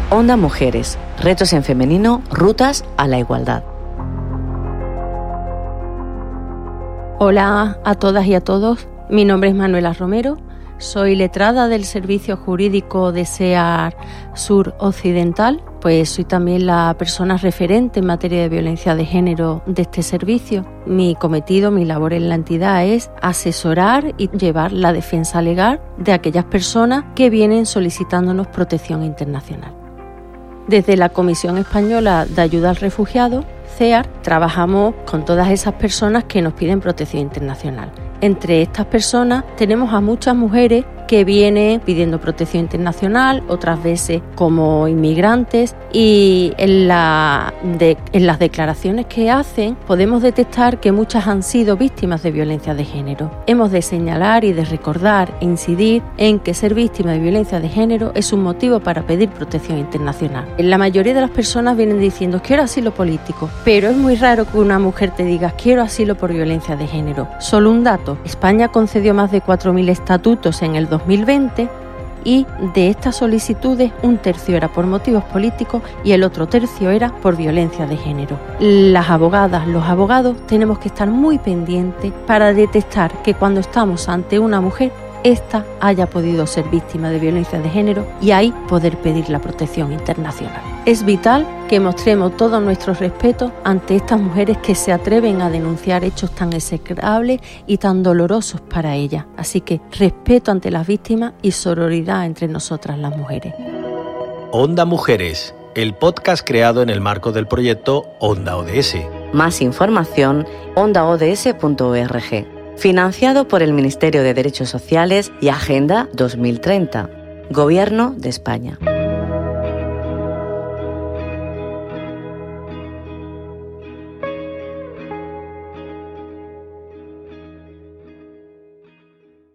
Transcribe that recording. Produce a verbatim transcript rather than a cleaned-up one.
Onda Mujeres, retos en femenino, rutas a la igualdad. Hola a todas y a todos, mi nombre es Manuela Romero, soy letrada del Servicio Jurídico de SEAR Sur Occidental, pues soy también la persona referente en materia de violencia de género de este servicio. Mi cometido, mi labor en la entidad es asesorar y llevar la defensa legal de aquellas personas que vienen solicitándonos protección internacional. Desde la Comisión Española de Ayuda al Refugiado, CEAR, trabajamos con todas esas personas que nos piden protección internacional. Entre estas personas tenemos a muchas mujeres que vienen pidiendo protección internacional, otras veces como inmigrantes, y en, la de, en las declaraciones que hacen podemos detectar que muchas han sido víctimas de violencia de género. Hemos de señalar y de recordar e incidir en que ser víctima de violencia de género es un motivo para pedir protección internacional. La mayoría de las personas vienen diciendo quiero asilo político, pero es muy raro que una mujer te diga quiero asilo por violencia de género. Solo un dato, España concedió más de cuatro mil estatutos en el dos mil veinte y de estas solicitudes un tercio era por motivos políticos y el otro tercio era por violencia de género. Las abogadas, los abogados tenemos que estar muy pendientes para detectar que cuando estamos ante una mujer ésta haya podido ser víctima de violencia de género y ahí poder pedir la protección internacional. Es vital que mostremos todo nuestro respeto ante estas mujeres que se atreven a denunciar hechos tan execrables y tan dolorosos para ellas. Así que respeto ante las víctimas y sororidad entre nosotras las mujeres. Onda Mujeres, el podcast creado en el marco del proyecto Onda O D S. Más información, onda o d s punto org. Financiado por el Ministerio de Derechos Sociales y Agenda dos mil treinta, Gobierno de España.